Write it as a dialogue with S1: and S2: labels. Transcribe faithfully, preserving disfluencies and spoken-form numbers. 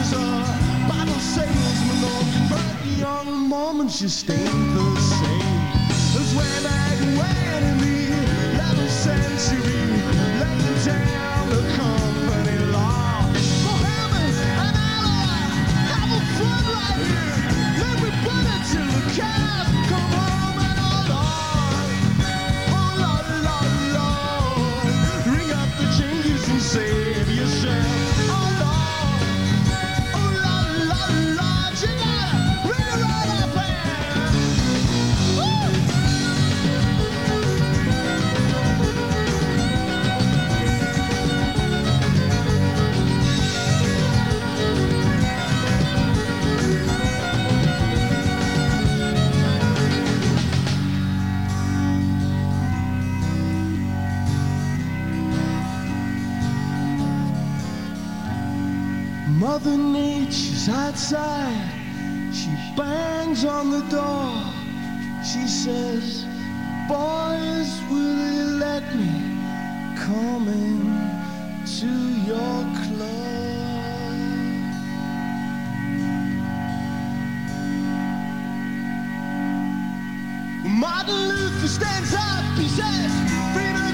S1: Just ain't the same as way back when in the eleventh century, laying down the company law. For heaven and Allah, have a fun right here. Let me put it till the cows come home and oh Lord, oh Lord, Lord, Lord, ring up the changes and save yourself. Oh Lord, oh Lord, Lord, Lord, you gotta ring it right up there. Mother Nature's outside, she bangs on the door. She says, boys, will you let me come in to your club? Martin Luther stands up, he says, freedom